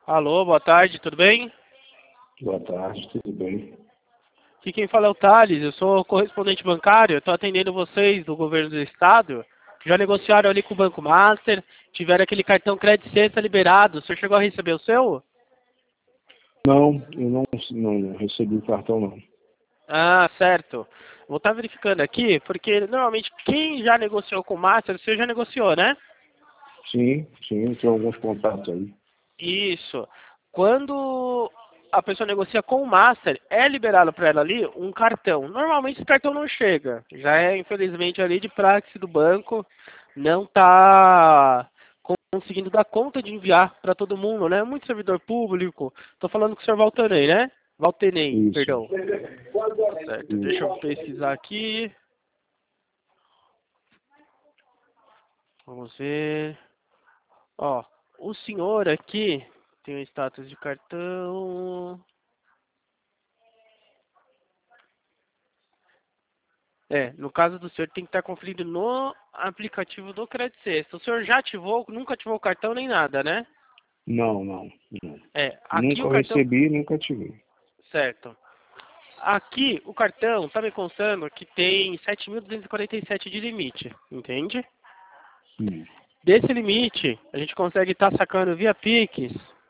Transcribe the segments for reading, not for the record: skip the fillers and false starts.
Alô, boa tarde, tudo bem? Boa tarde, tudo bem? Aqui quem fala é o Thales, eu sou correspondente bancário, estou atendendo vocês do governo do estado. Já negociaram ali com o Banco Master, tiveram aquele cartão Crédito Sexta liberado. O senhor chegou a receber o seu? Não, eu não recebi o cartão, não. Ah, certo. Vou estar verificando aqui, porque normalmente quem já negociou com o Master, o senhor já negociou, né? Sim, tem alguns contatos aí. Isso. Quando a pessoa negocia com o Master, é liberado para ela ali um cartão. Normalmente esse cartão não chega. Já é, infelizmente, ali de praxe do banco. Não está conseguindo dar conta de enviar para todo mundo, né? Muito servidor público. Estou falando com o senhor Valtanei, né? Valtenei, Isso. perdão. Certo. Deixa eu pesquisar aqui. Vamos ver. Ó, o senhor aqui tem o status de cartão. No caso do senhor tem que estar conferindo no aplicativo do Credit Sexta. O senhor já ativou, nunca ativou o cartão nem nada, né? Não. Aqui o Nunca cartão, recebi, nunca tive. certo. Aqui o cartão tá me constando que tem 7.247 de limite, entende? Hum. Desse limite, a gente consegue estar sacando via Pix,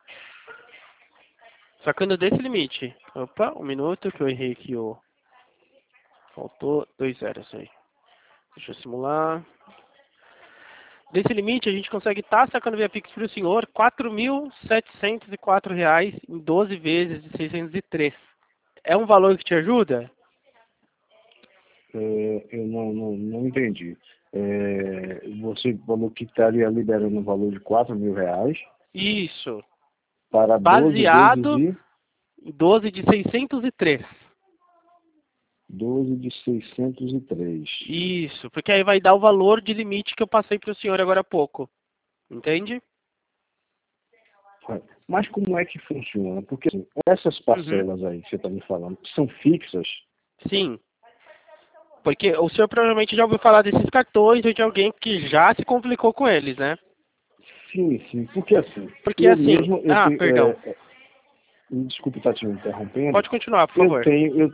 sacando desse limite. Opa, um minuto que eu errei aqui, faltou 2 zeros aí. Deixa eu simular. Desse limite, a gente consegue estar sacando via Pix para o senhor R$ 4.704 em 12 vezes de 603. É um valor que te ajuda? Eu não entendi. Você falou que estaria liberando um valor de R$ 4.000 Isso. para 12 vezes Baseado de em 12 de 603. 12 de 603. Isso, porque aí vai dar o valor de limite que eu passei para o senhor agora há pouco. Entende? Mas como é que funciona? Porque assim, essas Uhum. parcelas aí que você está me falando são fixas? Sim. Porque o senhor provavelmente já ouviu falar desses cartões ou de alguém que já se complicou com eles, né? Sim, porque assim, Porque eu assim. mesmo, Ah, perdão. desculpe estar te interrompendo, Pode continuar, por favor.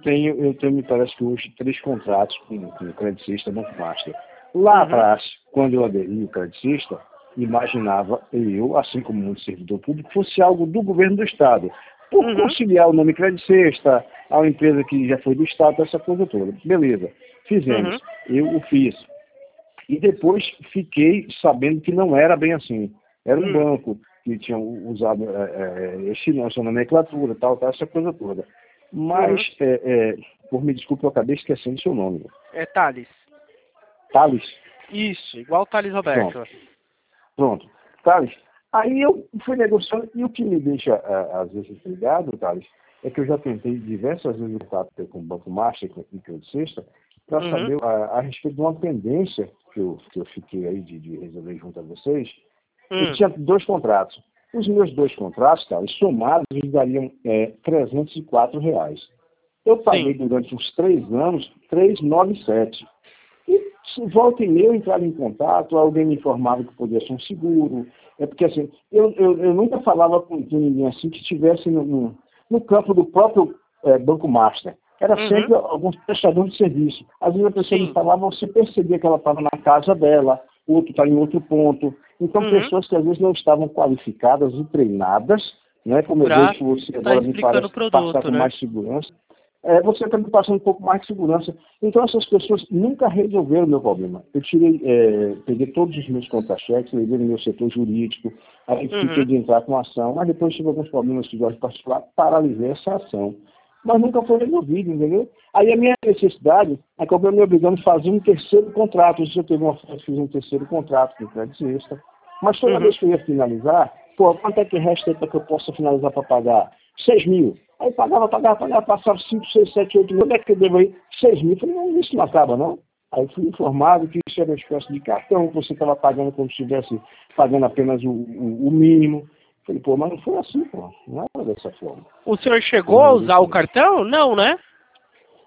me parece que hoje 3 contratos com o Credicista Banco Master. Lá Uhum. atrás, quando eu aderi ao Credicista, imaginava eu, assim como muito servidor público, fosse algo do governo do Estado. Por Uhum. conciliar o nome Credicista, a uma empresa que já foi do Estado, essa coisa toda. Beleza, fizemos. Uhum. Eu o fiz. E depois fiquei sabendo que não era bem assim. Era um Hum. banco que tinha usado essa nomenclatura, tal, essa coisa toda. Mas, Uhum. por me desculpe, eu acabei esquecendo seu nome. É Thales. Thales? Isso, igual Thales Pronto, Roberto. pronto. Thales, aí eu fui negociando, e o que me deixa, às vezes, ligado, Thales, é que eu já tentei diversas vezes o contato com o Banco Master e com o Sexta, para Uhum. saber a respeito de uma pendência que eu fiquei aí de resolver junto a vocês. Eu Hum. tinha 2 contratos. Os meus 2 contratos, cara, somados, eles dariam R$ 304. Eu paguei Sim. durante uns 3 anos, 397. E se volta e meia eu entrava em contato, alguém me informava que podia ser um seguro. É porque assim, eu nunca falava com ninguém assim que estivesse no campo do próprio Banco Master. Era Uhum. sempre alguns prestadores de serviço. Às vezes a pessoa me Sim. falava, você percebia que ela estava na casa dela, o outro está em outro ponto. Então, Uhum. pessoas que às vezes não estavam qualificadas e treinadas, né, como eu Pra vejo que você tá agora me explicando o parece passar produto, com né? mais segurança, você está me passando um pouco mais de segurança. Então, essas pessoas nunca resolveram o meu problema. Eu peguei todos os meus contra-cheques, levei no meu setor jurídico, aí fiquei Uhum. de entrar com a ação, mas depois tive alguns problemas que eu particular, paralisei essa ação. Mas nunca foi resolvido, entendeu? Aí a minha necessidade acabou me obrigando a fazer um terceiro contrato. Isso eu teve uma eu fiz um terceiro contrato com o Credit Extra. Mas toda Uhum. vez que eu ia finalizar, quanto é que resta para que eu possa finalizar para pagar? 6.000. Aí pagava, passava 5, 6, 7, 8 mil. Onde é que eu devo aí? 6.000. Falei, não, isso não acaba, não. Aí fui informado que isso era uma espécie de cartão, que você estava pagando como se estivesse pagando apenas o mínimo. Falei, pô, mas não foi assim, pô. Não era dessa forma. O senhor chegou Eu a não usar o gostei. cartão? Não, né?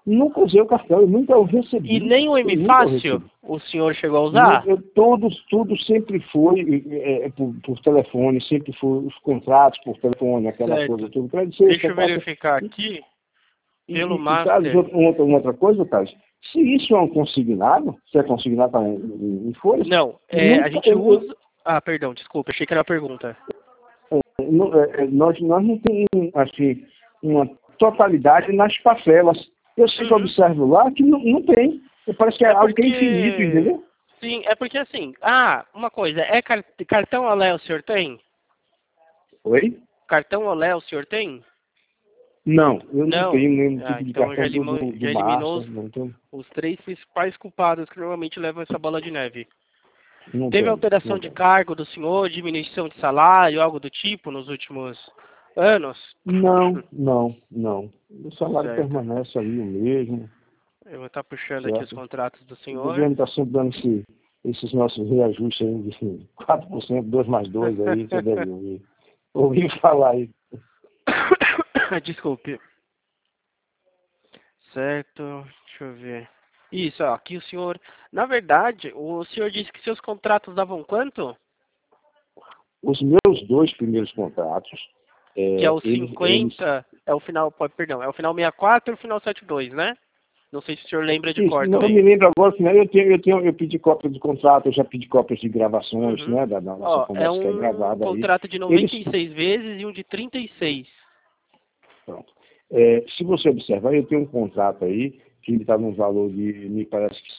Nunca usei o cartão, eu nunca o recebi. E nem o Eu M nunca o Fácil recebi. o senhor chegou a usar? Tudo sempre foi por telefone, sempre foi os contratos por telefone, aquela coisa Certo. tudo. Para dizer, Deixa você eu passa. verificar aqui. Pelo Thales, Master. uma outra coisa, Thales, se isso é um consignado, se é consignado tá em folhas, Não, a nunca, gente usa. Ah, perdão, desculpa, achei que era uma pergunta. nós não temos assim, uma totalidade nas parcelas. Eu sempre Uhum. observo lá que não tem. Parece que é É algo que é infinito, porque. entendeu? Sim, é porque assim. Ah, uma coisa, cartão Olé o senhor tem? Oi? Cartão Olé o senhor tem? Não, eu não Não. tenho nenhum Ah, tipo de então cartão do, já do eliminou Master, não tenho. os três principais culpados que normalmente levam essa bola de neve. Não Teve tenho, alteração não de tenho. cargo do senhor, diminuição de salário, algo do tipo nos últimos anos? Não. O salário Certo. permanece aí o mesmo, Eu vou estar puxando aqui os certo? contratos do O senhor. governo está sempre dando esses nossos reajustes aí de 4%, 2 mais 2 aí, você deve ouvir falar aí. Desculpe. Certo, deixa eu ver. Isso, ó, aqui o senhor. Na verdade, o senhor disse que seus contratos davam quanto? Os meus dois primeiros contratos, Que é o eles 50, é o final, perdão, é o final 64 e o final 72, né? Não sei se o senhor lembra de isso, cor não me também. lembro agora, senão eu pedi cópia de contrato, eu já pedi cópias de gravações, Uhum. né, da nossa Ó, é conversa que é um gravada aí. contrato de Eles, 96 vezes e um de 36. pronto. Se você observar, eu tenho um contrato aí, que ele está num valor de, me parece que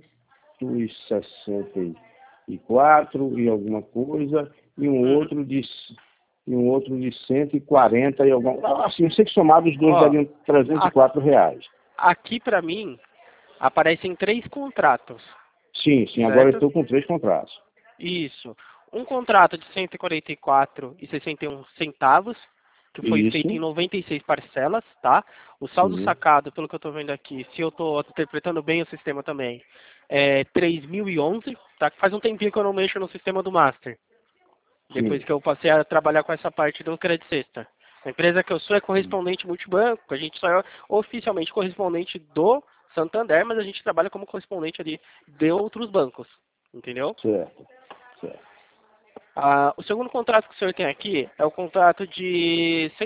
164 e alguma coisa, e Uhum. um outro de 140 e alguma. Assim, eu sei que somados os dois Ó, dariam 304 a- reais. aqui pra mim aparecem três contratos, Sim, agora eu certo? estou com 3 contratos. Isso. Um contrato de 144,61 centavos, que foi feito em Isso, 96 parcelas, tá? O saldo sim, sacado, pelo que eu estou vendo aqui, se eu estou interpretando bem o sistema também, é 3.011, tá? Que faz um tempinho que eu não mexo no sistema do Master, depois sim, que eu passei a trabalhar com essa parte do Credit Sexta. A empresa que eu sou é correspondente multibanco, a gente só é oficialmente correspondente do Santander, mas a gente trabalha como correspondente ali de outros bancos, entendeu? certo, certo. O segundo contrato que o senhor tem aqui é o contrato de R$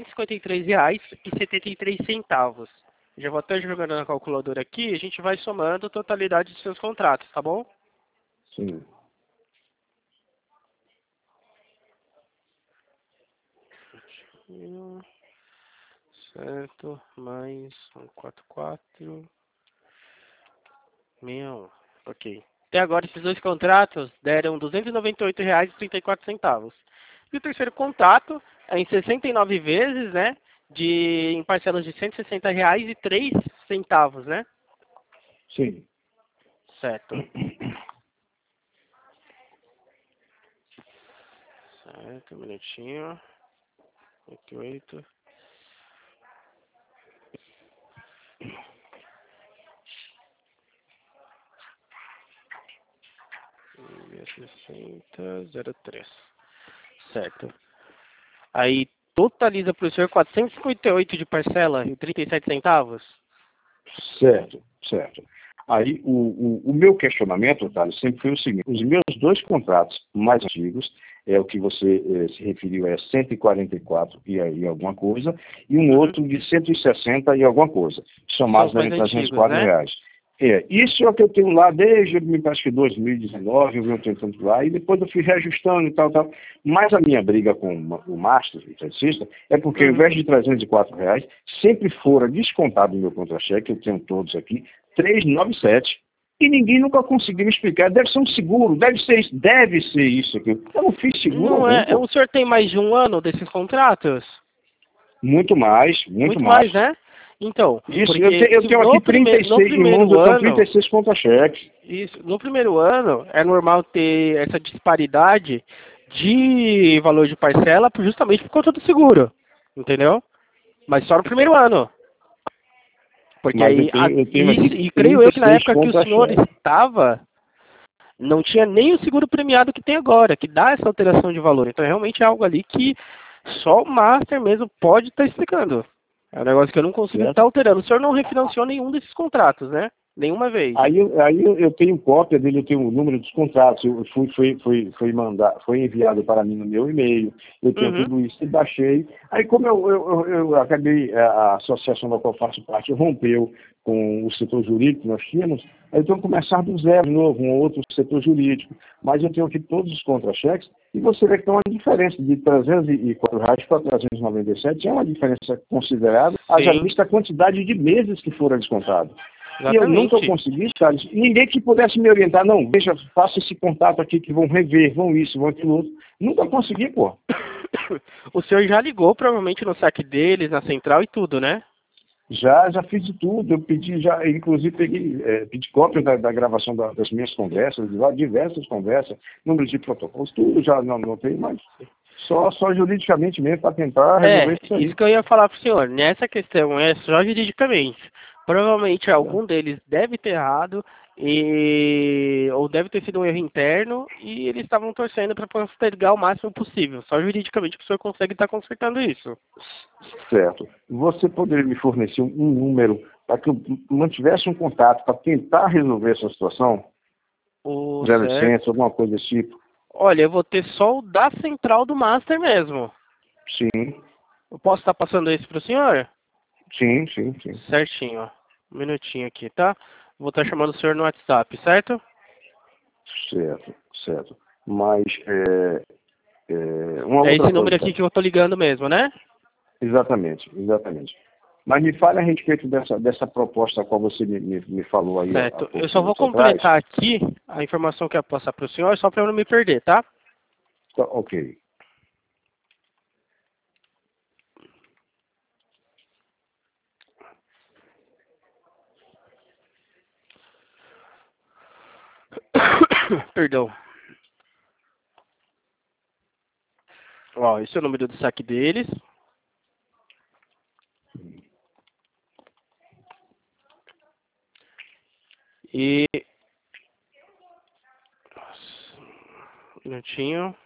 153,73. Já vou até jogando na calculadora aqui, a gente vai somando a totalidade de seus contratos, tá bom? Sim. Certo, mais 144, 61. Ok. Até agora esses dois contratos deram R$ 298,34. E o terceiro contrato é em 69 vezes, né? Em parcelas de R$ 160 e 3 centavos, né? Sim. Certo. Certo, um minutinho. 88. E 60,03. Certo. Aí totaliza para o senhor 458 de parcela e 37 centavos? Certo. Aí, o meu questionamento, Thales, sempre foi o seguinte: os meus dois contratos mais antigos, é o que você se referiu, é 144 e aí alguma coisa, e um Uhum. outro de 160 e alguma coisa, São somados os mais dariam antigos, 304 né? reais. Isso é o que eu tenho lá desde, me parece que 2019, eu venho tentando lá, e depois eu fui reajustando e tal. Mas a minha briga com o Master, o eletricista, é porque ao Uhum. invés de 304 reais, sempre fora descontado no meu contra-cheque, eu tenho todos aqui, 397. E ninguém nunca conseguiu me explicar. Deve ser um seguro, deve ser isso aqui. Eu não fiz seguro Não algum, é. pô. O senhor tem mais de um ano desses contratos? Muito mais, muito Muito mais. mais, né? Então, Isso, porque eu se tenho aqui no 36, irmãos, primeiro eu tenho ano, 36 contra-cheques. isso, no primeiro ano é normal ter essa disparidade de valor de parcela justamente por conta do seguro, entendeu? Mas só no primeiro ano. Porque Mas aí, eu tenho aqui e creio eu que na 36 época que o senhor contra-cheques. estava, não tinha nem o seguro premiado que tem agora, que dá essa alteração de valor. Então, realmente é algo ali que só o Master mesmo pode estar explicando. É um negócio que eu não consigo certo? estar alterando. O senhor não refinanciou nenhum desses contratos, né? Nenhuma vez. Aí eu tenho cópia dele, eu tenho o número dos contratos, foi enviado para mim no meu e-mail, eu tenho Uhum. tudo isso e baixei. Aí como eu acabei, a associação da qual faço parte rompeu com o setor jurídico que nós tínhamos, aí eu tenho que começar do zero de novo, um outro setor jurídico. Mas eu tenho aqui todos os contra-cheques e você vê que tem uma diferença de R$ 304 para 397, é uma diferença considerável, haja Sim, vista a quantidade de meses que foram descontados. E eu nunca exatamente. consegui, Charles, ninguém que pudesse me orientar, não, veja, faça esse contato aqui que vão rever, vão isso, vão aquilo outro. Nunca consegui, pô. O senhor já ligou provavelmente no saque deles, na central e tudo, né? Já fiz de tudo, eu pedi, já, inclusive pedi cópia da gravação das minhas conversas, de lá, diversas conversas, número de protocolos, tudo já não tem, mas só juridicamente mesmo para tentar resolver isso aí. Isso que eu ia falar pro senhor. Nessa questão é só juridicamente. Provavelmente Tá? algum deles deve ter errado ou deve ter sido um erro interno e eles estavam torcendo para postergar o máximo possível. Só juridicamente que o senhor consegue estar consertando isso. Certo. Você poderia me fornecer um número para que eu mantivesse um contato para tentar resolver essa situação? O 0800, certo. alguma coisa desse tipo? Olha, eu vou ter só o da central do Master mesmo. Sim, Eu posso estar passando esse pro senhor? sim. Certinho, ó. Um minutinho aqui, tá? Vou estar chamando o senhor no WhatsApp, certo? Certo. Mas, uma É outra esse número coisa, aqui que eu tô ligando mesmo, né? exatamente. Mas me fale a respeito dessa proposta a qual você me falou aí há Certo. Eu poucos só vou minutos atrás. completar aqui a informação que eu ia passar para o senhor, só para eu não me perder, tá? Tá, ok. Perdão. Ó, esse é o número do saque deles. E... Nossa, um minutinho.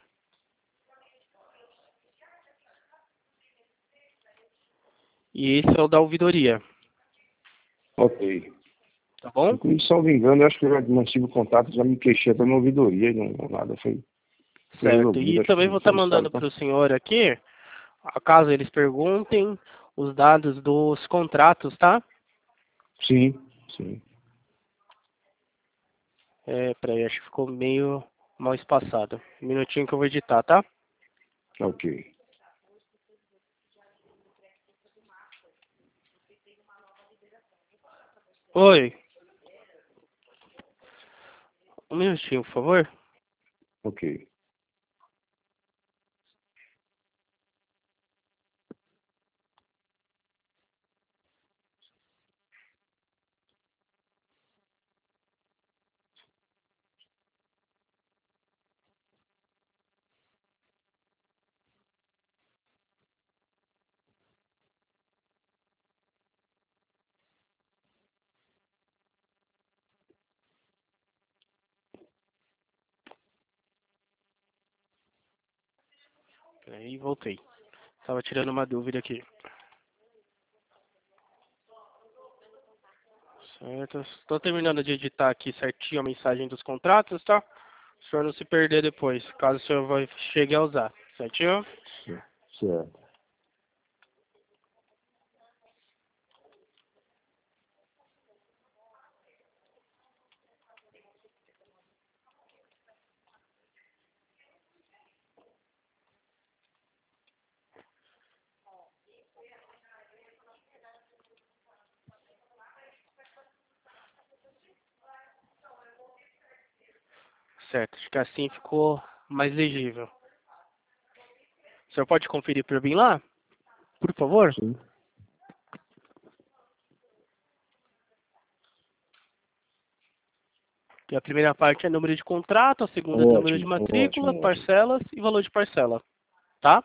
E esse é o da ouvidoria, Ok. tá bom? Inclusive, salvo engano, eu acho que eu já mantive o contato, já me queixei até na ouvidoria, não nada foi Certo. E resolvido. Acho também que vou estar foi isso, mandando tá? para o senhor aqui, caso eles perguntem, os dados dos contratos, tá? Sim. Peraí, acho que ficou meio mal espaçado. Um minutinho que eu vou editar, tá? Ok. Oi. Um minutinho, por favor. Ok. Peraí, voltei. Tava tirando uma dúvida aqui. Certo. Estou terminando de editar aqui certinho a mensagem dos contratos, tá? O senhor não se perder depois, caso o senhor chegue a usar. Certinho? Certo. Certo. Acho que assim ficou mais legível. O senhor pode conferir para mim lá? Por favor? Sim. Que a primeira parte é número de contrato, a segunda é número de Ótimo. matrícula, parcelas e valor de parcela. Tá?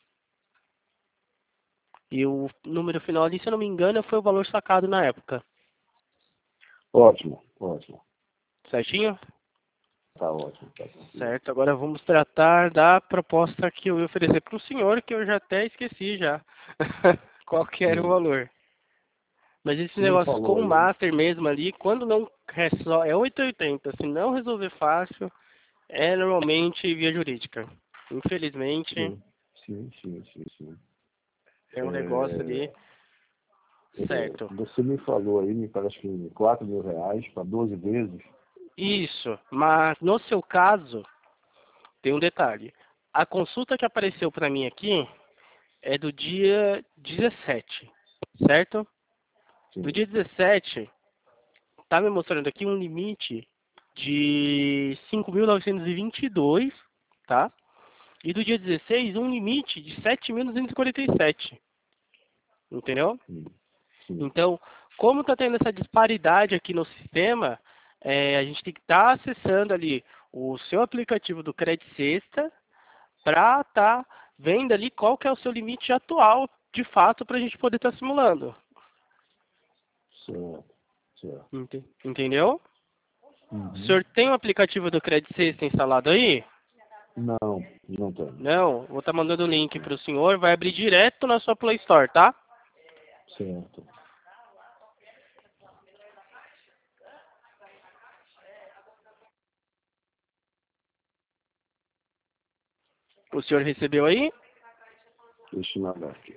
E o número final ali, se eu não me engano, foi o valor sacado na época. Ótimo. Certinho? Tá ótimo. Tá tranquilo. Certo, agora vamos tratar da proposta que eu ia oferecer para o senhor, que eu já até esqueci já. qual que era o valor. Mas esse Você não negócio falou com o aí. Master mesmo ali, quando não é só, é 880. Se não resolver fácil, é normalmente via jurídica. Infelizmente, Sim. é um negócio ali certo. Você me falou aí, me parece que R$ 4.000 para 12 vezes. Isso, mas no seu caso, tem um detalhe. A consulta que apareceu para mim aqui é do dia 17, certo? Do Sim. dia 17, tá me mostrando aqui um limite de 5.922, tá? E do dia 16, um limite de 7.247. Entendeu? Sim. Então, como está tendo essa disparidade aqui no sistema, a gente tem que estar acessando ali o seu aplicativo do Credit Sexta para estar vendo ali qual que é o seu limite atual, de fato, para a gente poder estar simulando. Certo. Entendeu? O Uhum. senhor tem o aplicativo do Credit Sexta instalado aí? Não tenho. Não, vou estar mandando o link para o senhor, vai abrir direto na sua Play Store, tá? Certo. O senhor recebeu aí? Deixa eu mandar aqui.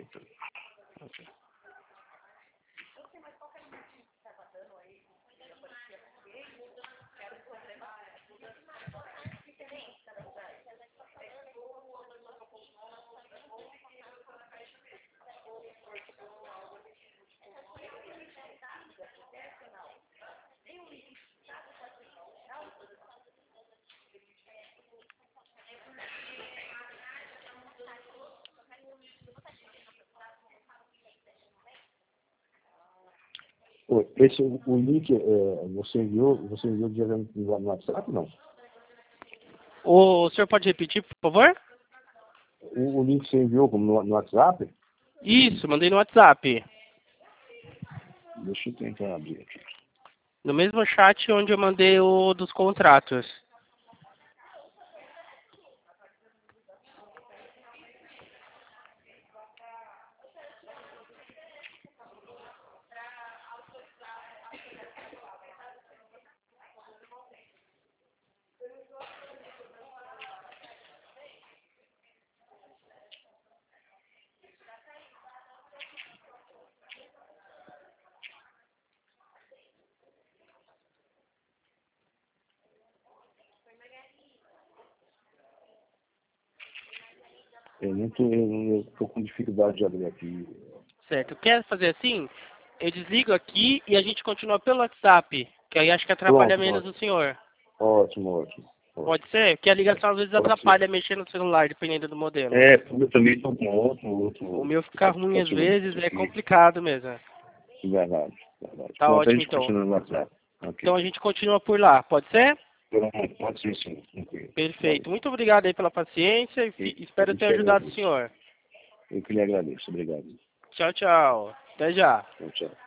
O link você enviou diretamente no WhatsApp, não? O senhor pode repetir, por favor? O link você enviou como no WhatsApp? Isso, mandei no WhatsApp. Deixa eu tentar abrir aqui. No mesmo chat onde eu mandei o dos contratos. Eu tô com dificuldade de abrir aqui. Certo. Quer fazer assim? Eu desligo aqui e a gente continua pelo WhatsApp, que aí acho que atrapalha Pronto, menos o senhor. ótimo. Pode ser? Porque a ligação às vezes Pode ser. atrapalha mexer no celular, dependendo do modelo. Eu também estou com O outro meu fica ruim às aplicativo vezes, é aqui. complicado mesmo. Verdade. Tá Pronto, a ótimo gente então. continua no WhatsApp. Ok. Então a gente continua por lá, pode ser? Pode ser sim, tranquilo. Perfeito. Muito obrigado aí pela paciência e espero Eu ter que ajudado o agradeço. senhor. Eu que lhe agradeço. Obrigado. Tchau, tchau. Até já. Tchau.